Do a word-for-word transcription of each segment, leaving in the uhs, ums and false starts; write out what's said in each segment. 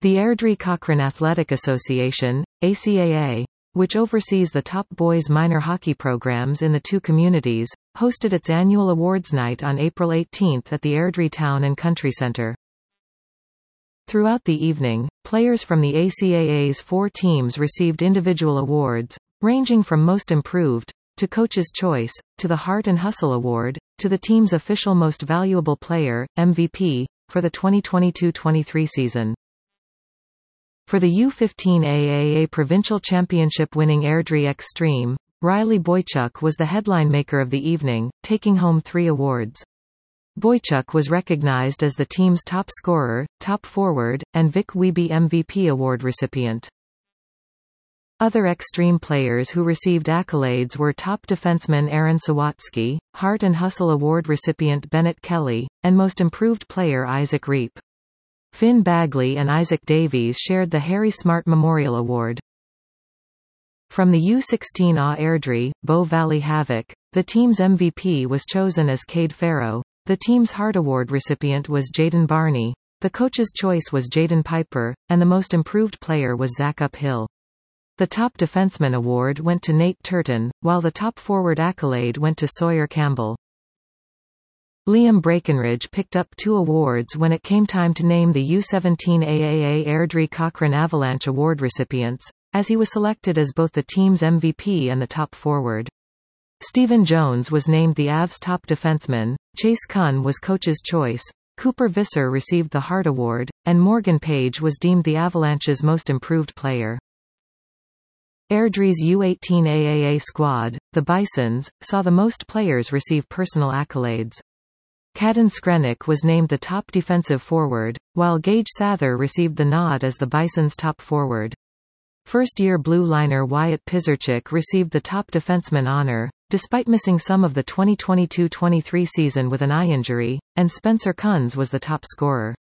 The Airdrie Cochrane Athletic Association, A C A A, which oversees the top boys minor hockey programs in the two communities, hosted its annual awards night on April eighteenth at the Airdrie Town and Country Centre. Throughout the evening, players from the A C A A's four teams received individual awards, ranging from Most Improved, to Coach's Choice, to the Heart and Hustle Award, to the team's official Most Valuable Player, M V P, for the twenty twenty-two twenty-three season. For the U fifteen A A A Provincial Championship winning Airdrie Extreme, Riley Boychuk was the headline maker of the evening, taking home three awards. Boychuk was recognized as the team's top scorer, top forward, and Vic Weeby M V P award recipient. Other Extreme players who received accolades were top defenseman Aaron Sawatsky, Heart and Hustle Award recipient Bennett Kelly, and Most Improved Player Isaac Reap. Finn Bagley and Isaac Davies shared the Harry Smart Memorial Award. From the U sixteen A Airdrie, Bow Valley Havoc, the team's M V P was chosen as Cade Farrow. The team's Heart Award recipient was Jaden Barney, the coach's choice was Jaden Piper, and the Most Improved Player was Zach Uphill. The Top Defenseman Award went to Nate Turton, while the Top Forward accolade went to Sawyer Campbell. Liam Breckenridge picked up two awards when it came time to name the U seventeen A A A Airdrie Cochrane Avalanche Award recipients, as he was selected as both the team's M V P and the top forward. Stephen Jones was named the Avs' top defenseman, Chase Kunn was coach's choice, Cooper Visser received the Hart Award, and Morgan Page was deemed the Avalanche's most improved player. Airdrie's U eighteen A A A squad, the Bisons, saw the most players receive personal accolades. Caden Skrenik was named the top defensive forward, while Gage Sather received the nod as the Bison's top forward. First-year blue liner Wyatt Pizarchik received the top defenseman honor, despite missing some of the twenty twenty-two twenty-three season with an eye injury, and Spencer Kunz was the top scorer.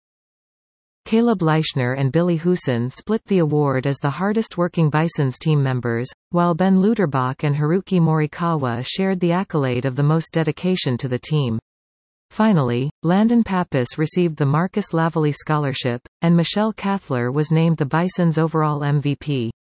Caleb Leichner and Billy Huson split the award as the hardest-working Bisons team members, while Ben Luterbach and Haruki Morikawa shared the accolade of the most dedication to the team. Finally, Landon Pappas received the Marcus Lavalley Scholarship, and Michelle Cathler was named the Bisons' overall M V P.